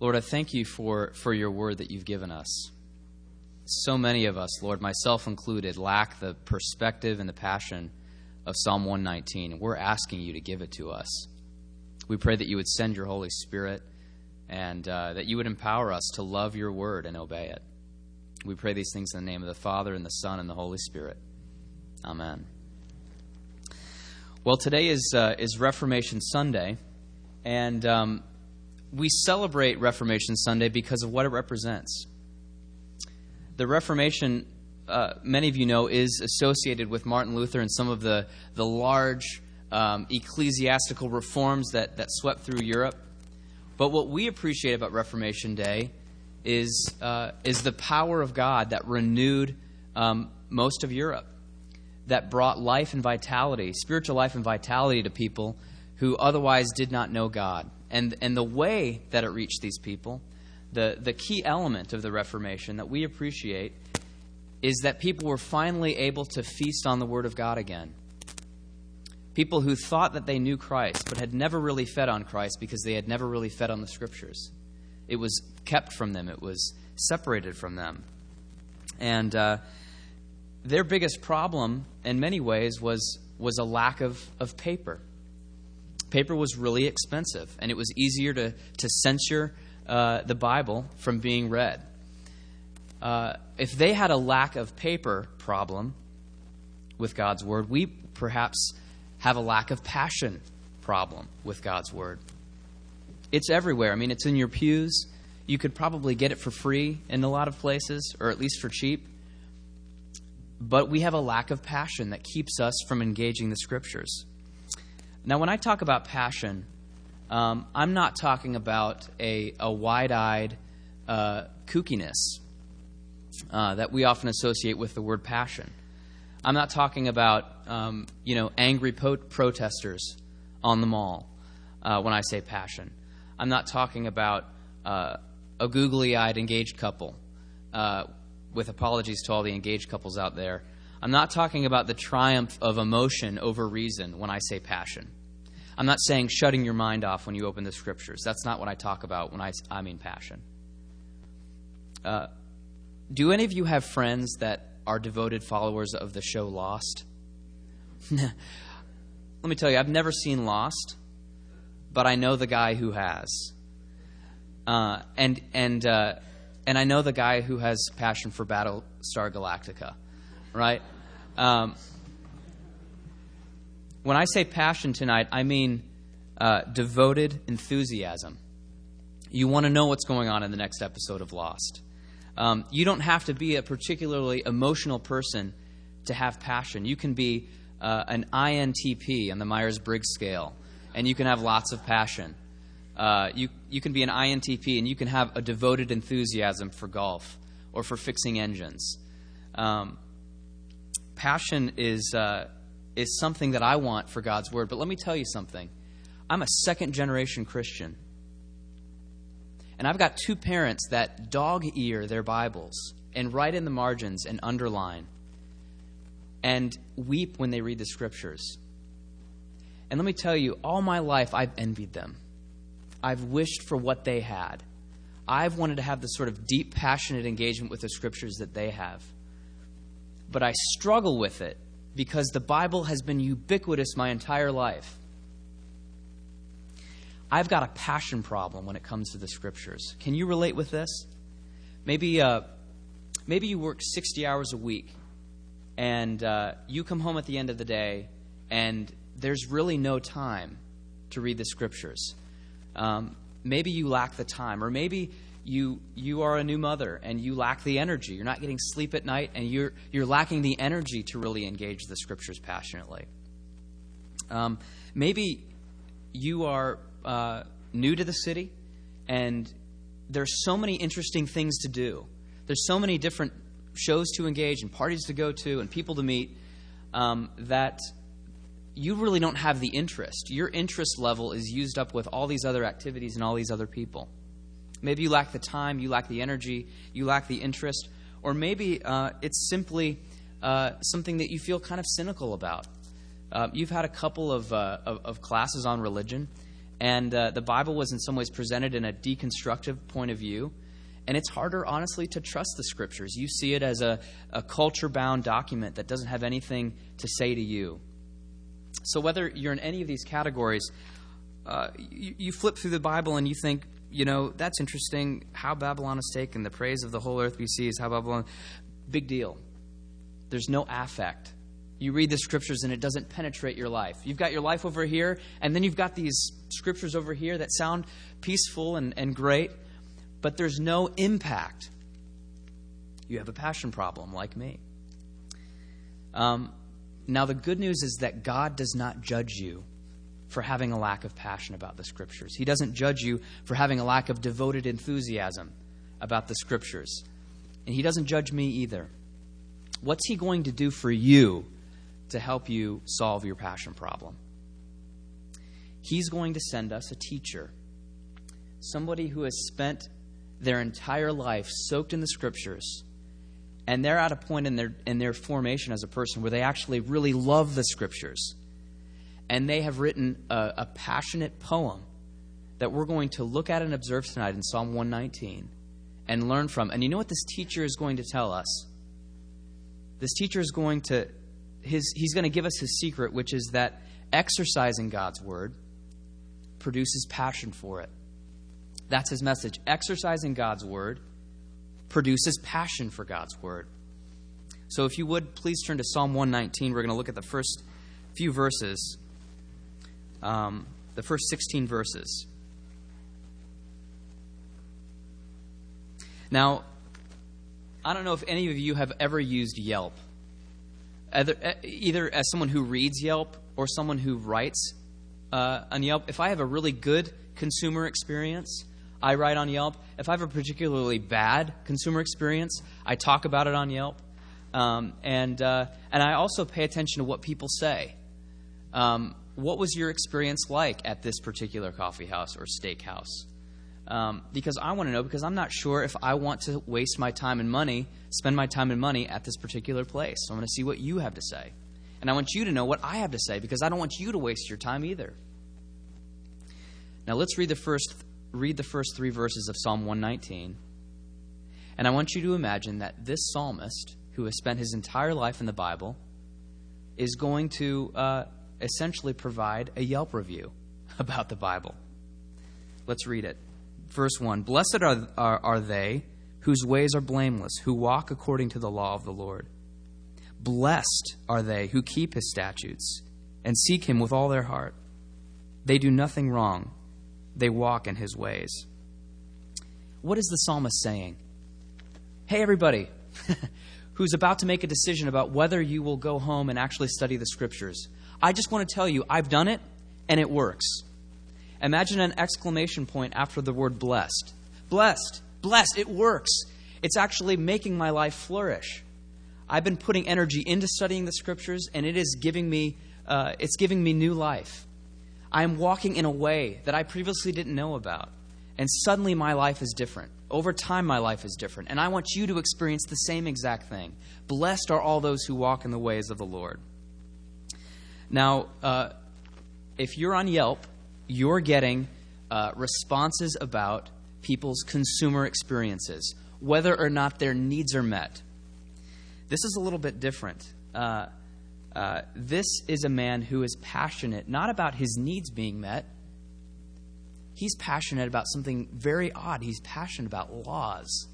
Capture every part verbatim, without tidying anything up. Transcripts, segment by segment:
Lord, I thank you for, for your word that you've given us. So many of us, Lord, myself included, lack the perspective and the passion of Psalm one nineteen. We're asking you to give it to us. We pray that you would send your Holy Spirit and uh, that you would empower us to love your word and obey it. We pray these things in the name of the Father, and the Son, and the Holy Spirit. Amen. Well, today is uh, is Reformation Sunday, and um, we celebrate Reformation Sunday because of what it represents. The Reformation, uh, many of you know, is associated with Martin Luther and some of the, the large um, ecclesiastical reforms that, that swept through Europe. But what we appreciate about Reformation Day is uh, is the power of God that renewed um, most of Europe, that brought life and vitality, spiritual life and vitality to people who otherwise did not know God. And and the way that it reached these people, the, the key element of the Reformation that we appreciate is that people were finally able to feast on the Word of God again. People who thought that they knew Christ but had never really fed on Christ because they had never really fed on the Scriptures. It was kept from them. It was separated from them. And uh, their biggest problem, in many ways, was was a lack of, of paper. Paper was really expensive, and it was easier to, to censure uh, the Bible from being read. Uh, if they had a lack of paper problem with God's Word, we perhaps have a lack of passion problem with God's Word. It's everywhere. I mean, it's in your pews. You could probably get it for free in a lot of places, or at least for cheap. But we have a lack of passion that keeps us from engaging the Scriptures. Now, when I talk about passion, um, I'm not talking about a, a wide-eyed uh, kookiness uh, that we often associate with the word passion. I'm not talking about, um, you know, angry po- protesters on the mall uh, when I say passion. I'm not talking about uh, a googly-eyed engaged couple, uh, with apologies to all the engaged couples out there. I'm not talking about the triumph of emotion over reason when I say passion. I'm not saying shutting your mind off when you open the Scriptures. That's not what I talk about when I, I mean passion. Uh, do any of you have friends that are devoted followers of the show Lost? Let me tell you, I've never seen Lost, but I know the guy who has. Uh, and and uh, and I know the guy who has passion for Battlestar Galactica, right? Um, when I say passion tonight, I mean uh, devoted enthusiasm. You want to know what's going on in the next episode of Lost. Um, you don't have to be a particularly emotional person to have passion. You can be uh, an I N T P on the Myers-Briggs scale, and you can have lots of passion. Uh, you you can be an I N T P, and you can have a devoted enthusiasm for golf or for fixing engines. Um, passion is uh, is something that I want for God's Word. But let me tell you something. I'm a second-generation Christian. And I've got two parents that dog-ear their Bibles and write in the margins and underline and weep when they read the Scriptures. And let me tell you, all my life I've envied them. I've wished for what they had. I've wanted to have the sort of deep, passionate engagement with the Scriptures that they have. But I struggle with it because the Bible has been ubiquitous my entire life. I've got a passion problem when it comes to the Scriptures. Can you relate with this? Maybe uh, maybe you work sixty hours a week, and uh, you come home at the end of the day, and there's really no time to read the Scriptures. Um, maybe you lack the time, or maybe you you are a new mother and you lack the energy. You're not getting sleep at night, and you're you're lacking the energy to really engage the Scriptures passionately. Um, maybe you are uh, new to the city, and there's so many interesting things to do. There's so many different shows to engage and parties to go to and people to meet um, that you really don't have the interest. Your interest level is used up with all these other activities and all these other people. Maybe you lack the time, you lack the energy, you lack the interest, or maybe uh, it's simply uh, something that you feel kind of cynical about. Uh, you've had a couple of, uh, of, of classes on religion, And uh, the Bible was in some ways presented in a deconstructive point of view. And it's harder, honestly, to trust the Scriptures. You see it as a, a culture-bound document that doesn't have anything to say to you. So whether you're in any of these categories, uh, you, you flip through the Bible and you think, you know, that's interesting, how Babylon is taken, the praise of the whole earth we see is how Babylon... Big deal. There's no affect. You read the Scriptures and it doesn't penetrate your life. You've got your life over here, and then you've got these Scriptures over here that sound peaceful and, and great, but there's no impact. You have a passion problem like me. Um, now, the good news is that God does not judge you for having a lack of passion about the Scriptures. He doesn't judge you for having a lack of devoted enthusiasm about the Scriptures. And He doesn't judge me either. What's He going to do for you to help you solve your passion problem? He's going to send us a teacher, somebody who has spent their entire life soaked in the Scriptures, and they're at a point in their in their formation as a person where they actually really love the Scriptures, and they have written a, a passionate poem that we're going to look at and observe tonight in Psalm one nineteen and learn from. And you know what this teacher is going to tell us? This teacher is going to his he's going to give us his secret, which is that exercising God's word produces passion for it. That's his message. Exercising God's word produces passion for God's word. So if you would, please turn to Psalm one nineteen. We're going to look at the first few verses, um, the first sixteen verses. Now, I don't know if any of you have ever used Yelp, either, either as someone who reads Yelp or someone who writes uh, on Yelp. If I have a really good consumer experience, I write on Yelp. If I have a particularly bad consumer experience, I talk about it on Yelp. Um, and uh, and I also pay attention to what people say. Um, what was your experience like at this particular coffee house or steakhouse? Um, because I want to know, because I'm not sure if I want to waste my time and money, spend my time and money at this particular place. So I'm going to see what you have to say. And I want you to know what I have to say, because I don't want you to waste your time either. Now let's read the first read the first three verses of Psalm one nineteen. And I want you to imagine that this psalmist, who has spent his entire life in the Bible, is going to uh, essentially provide a Yelp review about the Bible. Let's read it. Verse one, "Blessed are, are, are they whose ways are blameless, who walk according to the law of the Lord. Blessed are they who keep his statutes and seek him with all their heart. They do nothing wrong. They walk in his ways." What is the psalmist saying? Hey, everybody who's about to make a decision about whether you will go home and actually study the Scriptures, I just want to tell you, I've done it, and it works. Imagine an exclamation point after the word blessed. Blessed. Blessed. It works. It's actually making my life flourish. I've been putting energy into studying the Scriptures, and it is giving me, uh, it's giving me new life. I am walking in a way that I previously didn't know about. And suddenly my life is different. Over time my life is different. And I want you to experience the same exact thing. Blessed are all those who walk in the ways of the Lord. Now, uh, if you're on Yelp, you're getting uh, responses about people's consumer experiences, whether or not their needs are met. This is a little bit different. Uh, uh, this is a man who is passionate, not about his needs being met. He's passionate about something very odd. He's passionate about laws.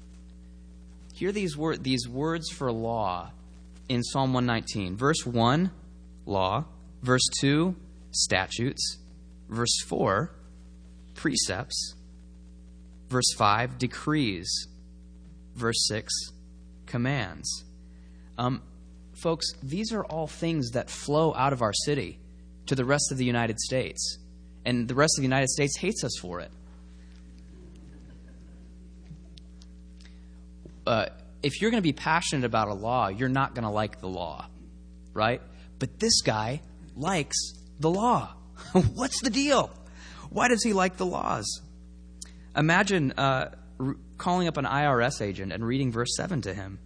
Hear these, wor- these words for law in Psalm one nineteen. Verse one, law. Verse two, statutes. Verse four, precepts. Verse five, decrees. Verse six, commands. Um, folks, these are all things that flow out of our city to the rest of the United States. And the rest of the United States hates us for it. Uh, if you're going to be passionate about a law, you're not going to like the law, right? But this guy likes the law. What's the deal? Why does he like the laws? Imagine uh, r- calling up an I R S agent and reading verse seven to him.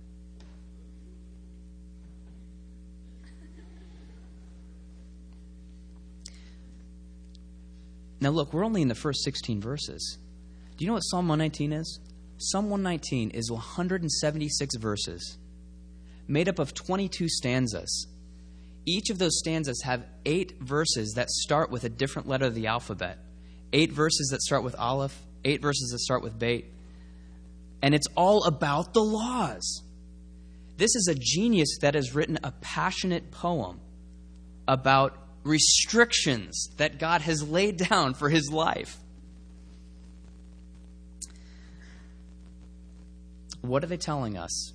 Now look, we're only in the first sixteen verses. Do you know what Psalm one nineteen is? Psalm one nineteen is one hundred seventy-six verses, made up of twenty-two stanzas. Each of those stanzas have eight verses that start with a different letter of the alphabet. Eight verses that start with Aleph, eight verses that start with Beit. And it's all about the laws. This is a genius that has written a passionate poem about restrictions that God has laid down for his life. What are they telling us?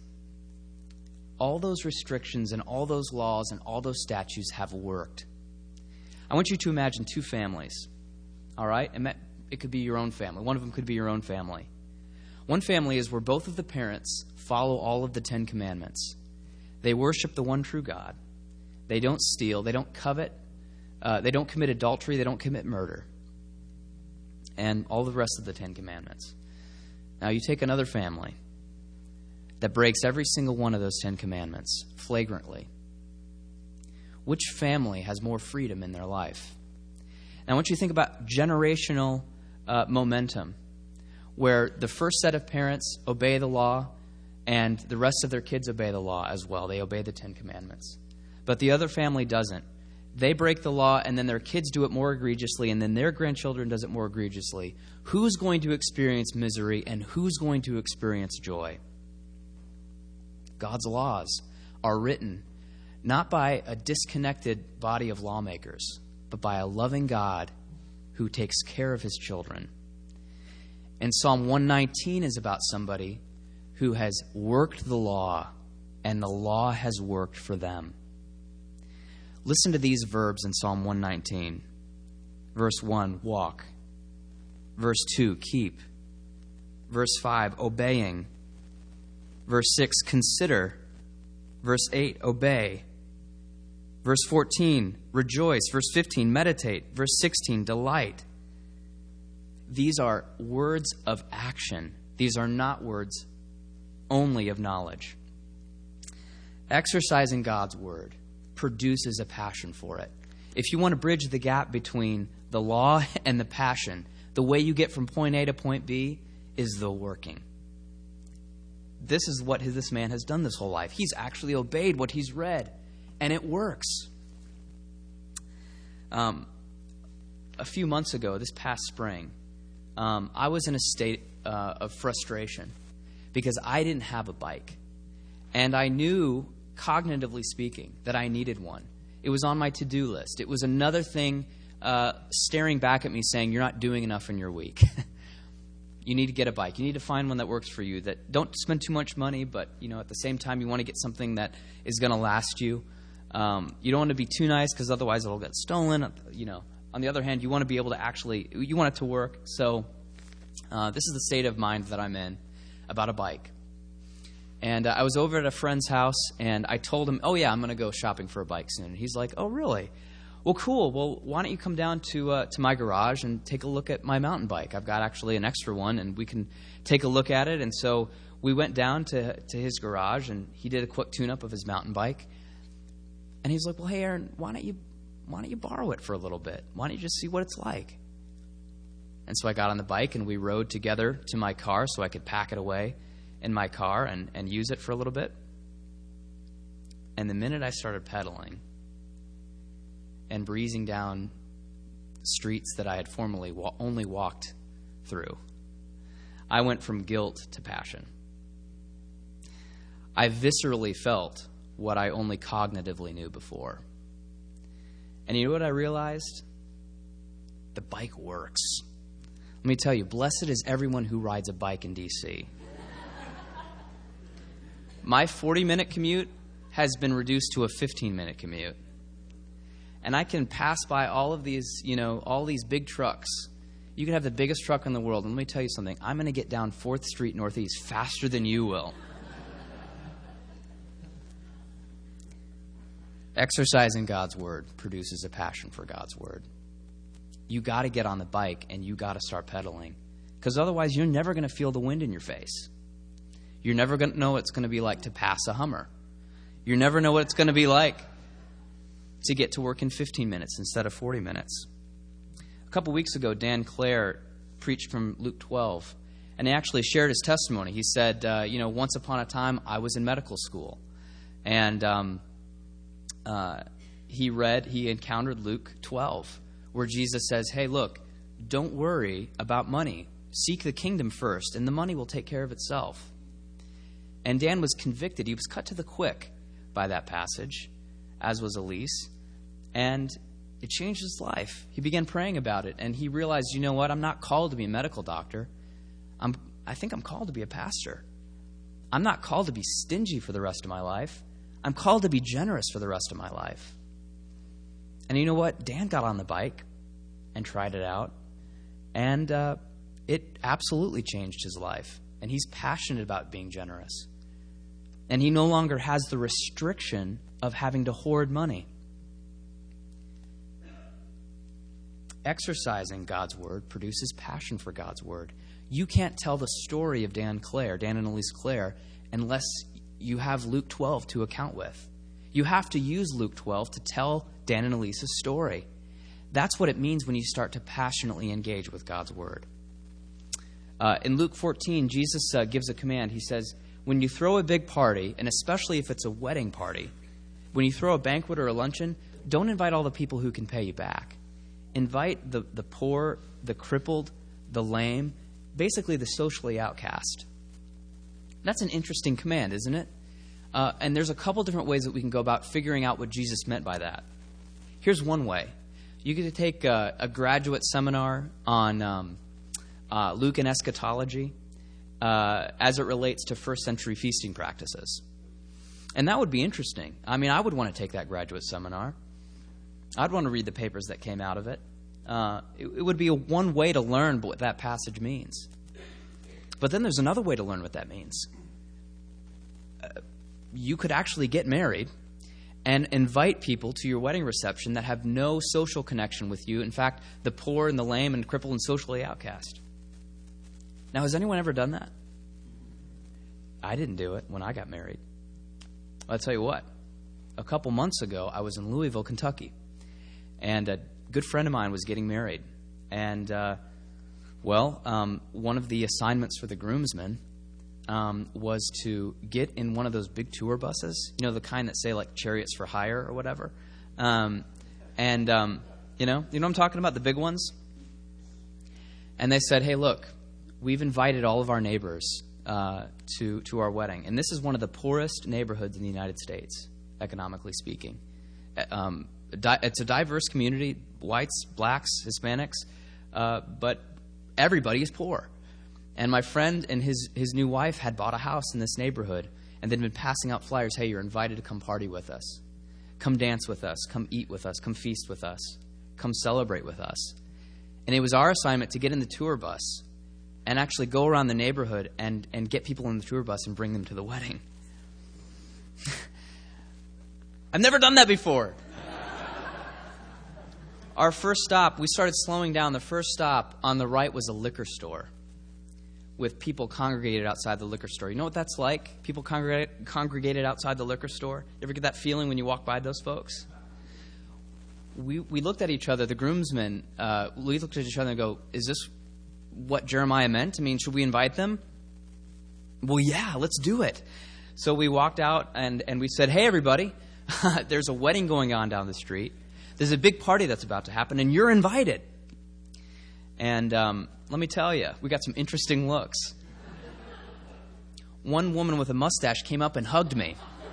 All those restrictions and all those laws and all those statutes have worked. I want you to imagine two families. All right? It could be your own family. One of them could be your own family. One family is where both of the parents follow all of the Ten Commandments. They worship the one true God. They don't steal. They don't covet. Uh, they don't commit adultery. They don't commit murder. And all the rest of the Ten Commandments. Now you take another family that breaks every single one of those Ten Commandments flagrantly. Which family has more freedom in their life? Now I want you to think about generational uh, momentum, where the first set of parents obey the law and the rest of their kids obey the law as well. They obey the Ten Commandments. But the other family doesn't. They break the law, and then their kids do it more egregiously, and then their grandchildren does it more egregiously. Who's going to experience misery, and who's going to experience joy? God's laws are written not by a disconnected body of lawmakers, but by a loving God who takes care of his children. And Psalm one nineteen is about somebody who has worked the law, and the law has worked for them. Listen to these verbs in Psalm one nineteen. Verse one, walk. Verse two, keep. Verse five, obeying. Verse six, consider. Verse eight, obey. Verse fourteen, rejoice. Verse fifteen, meditate. Verse sixteen, delight. These are words of action. These are not words only of knowledge. Exercising God's word produces a passion for it. If you want to bridge the gap between the law and the passion, the way you get from point A to point B is the working. This is what this man has done this whole life. He's actually obeyed what he's read, and it works. Um, a few months ago, this past spring, um, I was in a state uh, of frustration because I didn't have a bike. And I knew, cognitively speaking, that I needed one. It was on my to-do list. It was another thing uh, staring back at me saying, you're not doing enough in your week. You need to get a bike. You need to find one that works for you, that don't spend too much money, but you know, at the same time, you want to get something that is going to last you. Um, you don't want to be too nice because otherwise it'll get stolen. You know, on the other hand, you want to be able to actually, you want it to work. So uh, this is the state of mind that I'm in about a bike. And uh, I was over at a friend's house, and I told him, oh, yeah, I'm going to go shopping for a bike soon. And he's like, oh, really? Well, cool. Well, why don't you come down to uh, to my garage and take a look at my mountain bike? I've got actually an extra one, and we can take a look at it. And so we went down to, to his garage, and he did a quick tune-up of his mountain bike. And he's like, well, hey, Aaron, why don't you why don't you borrow it for a little bit? Why don't you just see what it's like? And so I got on the bike, and we rode together to my car so I could pack it away in my car and, and use it for a little bit. And the minute I started pedaling and breezing down streets that I had formerly wa- only walked through, I went from guilt to passion. I viscerally felt what I only cognitively knew before. And you know what I realized? The bike works. Let me tell you, blessed is everyone who rides a bike in D C My forty-minute commute has been reduced to a fifteen-minute commute. And I can pass by all of these, you know, all these big trucks. You can have the biggest truck in the world. And let me tell you something. I'm going to get down fourth Street Northeast faster than you will. Exercising God's word produces a passion for God's word. You got to get on the bike and you got to start pedaling. Because otherwise you're never going to feel the wind in your face. You're never going to know what it's going to be like to pass a Hummer. You never know what it's going to be like to get to work in fifteen minutes instead of forty minutes. A couple weeks ago, Dan Clare preached from Luke twelve, and he actually shared his testimony. He said, uh, you know, once upon a time, I was in medical school. And um, uh, he read, he encountered Luke twelve, where Jesus says, hey, look, don't worry about money. Seek the kingdom first, and the money will take care of itself. And Dan was convicted. He was cut to the quick by that passage, as was Elise. And it changed his life. He began praying about it, and he realized, you know what, I'm not called to be a medical doctor. I'm, I think I'm called to be a pastor. I'm not called to be stingy for the rest of my life. I'm called to be generous for the rest of my life. And you know what? Dan got on the bike and tried it out, and uh, it absolutely changed his life. And he's passionate about being generous. And he no longer has the restriction of having to hoard money. Exercising God's word produces passion for God's word. You can't tell the story of Dan Clare, Dan and Elise Clare, unless you have Luke twelve to account with. You have to use Luke twelve to tell Dan and Elise's story. That's what it means when you start to passionately engage with God's word. Uh, in Luke fourteen, Jesus uh, gives a command. He says, when you throw a big party, and especially if it's a wedding party, when you throw a banquet or a luncheon, don't invite all the people who can pay you back. Invite the, the poor, the crippled, the lame, basically the socially outcast. That's an interesting command, isn't it? Uh, and there's a couple different ways that we can go about figuring out what Jesus meant by that. Here's one way. You get to take a, a graduate seminar on um, uh, Luke and eschatology uh, as it relates to first century feasting practices. And that would be interesting. I mean, I would want to take that graduate seminar. I'd want to read the papers that came out of it. Uh, it, it would be a one way to learn what that passage means. But then there's another way to learn what that means. Uh, you could actually get married and invite people to your wedding reception that have no social connection with you. In fact, the poor and the lame and crippled and socially outcast. Now, has anyone ever done that? I didn't do it when I got married. I'll tell you what. A couple months ago, I was in Louisville, Kentucky. And a good friend of mine was getting married. And, uh, well, um, one of the assignments for the groomsmen um, was to get in one of those big tour buses, you know, the kind that say, like, Chariots for Hire or whatever. Um, and, um, you know, you know what I'm talking about, the big ones? And they said, hey, look, we've invited all of our neighbors uh, to, to our wedding. And this is one of the poorest neighborhoods in the United States, economically speaking. Um It's a diverse community, whites, blacks, Hispanics, uh, but everybody is poor. And my friend and his, his new wife had bought a house in this neighborhood, and they'd been passing out flyers, hey, you're invited to come party with us. Come dance with us. Come eat with us. Come feast with us. Come celebrate with us. And it was our assignment to get in the tour bus and actually go around the neighborhood and, and get people in the tour bus and bring them to the wedding. I've never done that before. Our first stop, we started slowing down. The first stop on the right was a liquor store with people congregated outside the liquor store. You know what that's like? People congregate, congregated outside the liquor store. You ever get that feeling when you walk by those folks? We we looked at each other, the groomsmen, uh, we looked at each other and go, is this what Jeremiah meant? I mean, should we invite them? Well, yeah, let's do it. So we walked out and, and we said, hey, everybody, there's a wedding going on down the street. There's a big party that's about to happen, and you're invited. And um, let me tell you, we got some interesting looks. One woman with a mustache came up and hugged me.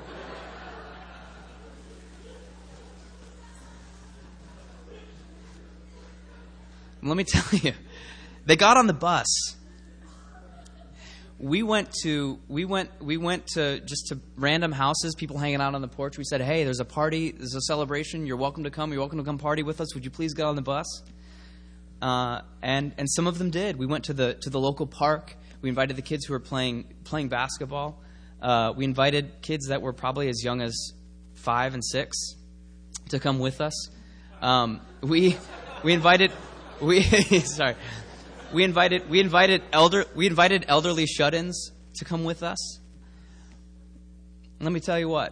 And let me tell you, they got on the bus. We went to we went we went to just to random houses, people hanging out on the porch. We said, "Hey, there's a party, there's a celebration. You're welcome to come. You're welcome to come party with us. Would you please get on the bus?" Uh, and and some of them did. We went to the to the local park. We invited the kids who were playing playing basketball. Uh, we invited kids that were probably as young as five and six to come with us. Um, we we invited we sorry. We invited we invited elder we invited elderly shut-ins to come with us. Let me tell you what.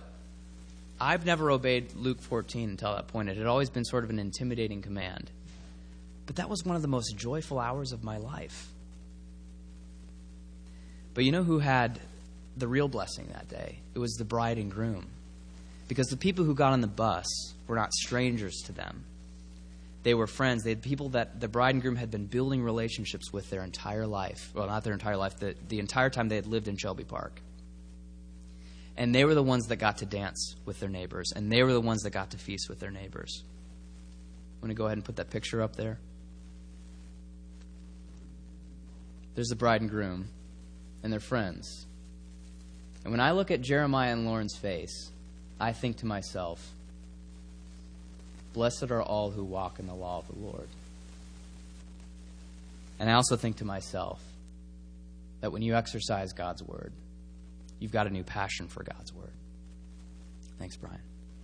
I've never obeyed Luke fourteen until that point. It had always been sort of an intimidating command. But that was one of the most joyful hours of my life. But you know who had the real blessing that day? It was the bride and groom. Because the people who got on the bus were not strangers to them. They were friends. They had people that the bride and groom had been building relationships with their entire life. Well, not their entire life, the, the entire time they had lived in Shelby Park. And they were the ones that got to dance with their neighbors. And they were the ones that got to feast with their neighbors. I'm going to go ahead and put that picture up there. There's the bride and groom and their friends. And when I look at Jeremiah and Lauren's face, I think to myself, blessed are all who walk in the law of the Lord. And I also think to myself that when you exercise God's word, you've got a new passion for God's word. Thanks, Brian.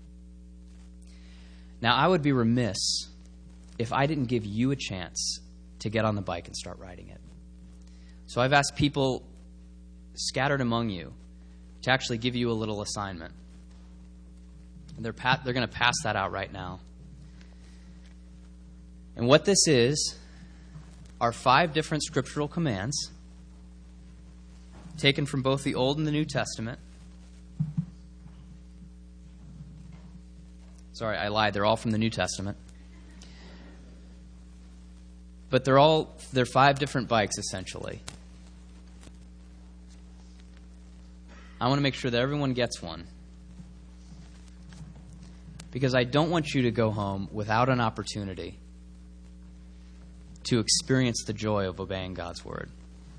Now, I would be remiss if I didn't give you a chance to get on the bike and start riding it. So I've asked people scattered among you to actually give you a little assignment. And they're, pat- they're going to pass that out right now. And what this is are five different scriptural commands taken from both the Old and the New Testament. Sorry, I lied. They're all from the New Testament. But they're all, they're five different bikes, essentially. I want to make sure that everyone gets one. Because I don't want you to go home without an opportunity to experience the joy of obeying God's word.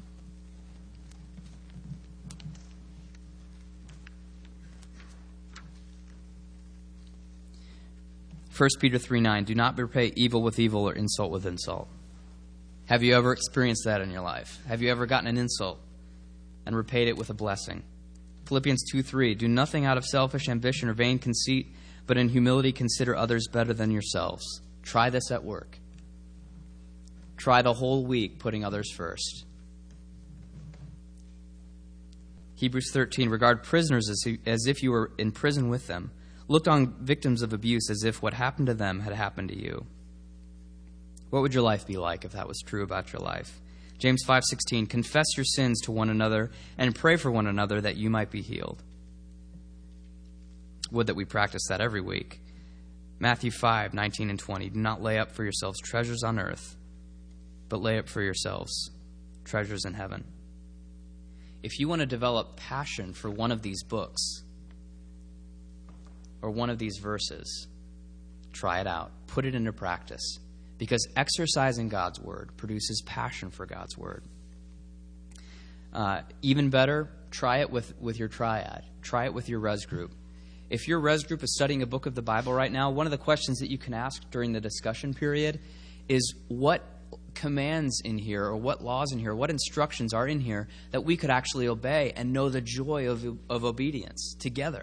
First Peter three nine, do not repay evil with evil or insult with insult. Have you ever experienced that in your life? Have you ever gotten an insult and repaid it with a blessing? Philippians two three, do nothing out of selfish ambition or vain conceit, but in humility consider others better than yourselves. Try this at work. Try the whole week putting others first. Hebrews thirteen, regard prisoners as, as if you were in prison with them. Look on victims of abuse as if what happened to them had happened to you. What would your life be like if that was true about your life? James five sixteen, confess your sins to one another and pray for one another that you might be healed. Would that we practice that every week. Matthew five nineteen and twenty, do not lay up for yourselves treasures on earth, but lay up for yourselves treasures in heaven. If you want to develop passion for one of these books or one of these verses, try it out. Put it into practice. Because exercising God's word produces passion for God's word. Uh, even better, try it with, with your triad. Try it with your res group. If your res group is studying a book of the Bible right now, one of the questions that you can ask during the discussion period is what commands in here or what laws in here, what instructions are in here that we could actually obey and know the joy of, of obedience together.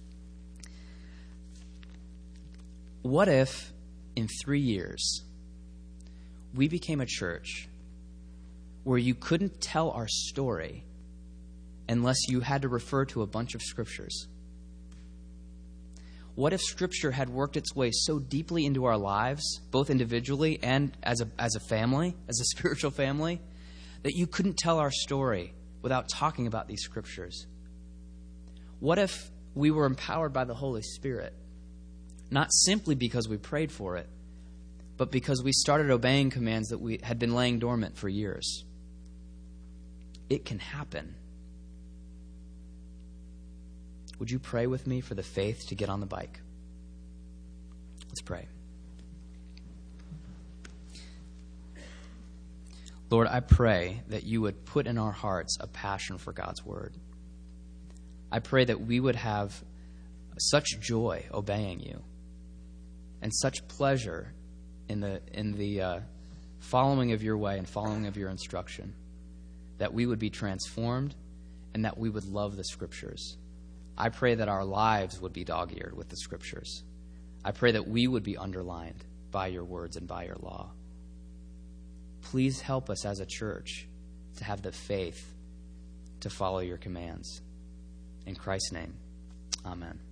What if in three years we became a church where you couldn't tell our story unless you had to refer to a bunch of scriptures? What if Scripture had worked its way so deeply into our lives, both individually and as a as a family, as a spiritual family, that you couldn't tell our story without talking about these Scriptures? What if we were empowered by the Holy Spirit, not simply because we prayed for it, but because we started obeying commands that we had been laying dormant for years? It can happen. Would you pray with me for the faith to get on the bike? Let's pray. Lord, I pray that you would put in our hearts a passion for God's word. I pray that we would have such joy obeying you and such pleasure in the in the uh, following of your way and following of your instruction, that we would be transformed and that we would love the Scriptures. I pray that our lives would be dog-eared with the Scriptures. I pray that we would be underlined by your words and by your law. Please help us as a church to have the faith to follow your commands. In Christ's name, amen.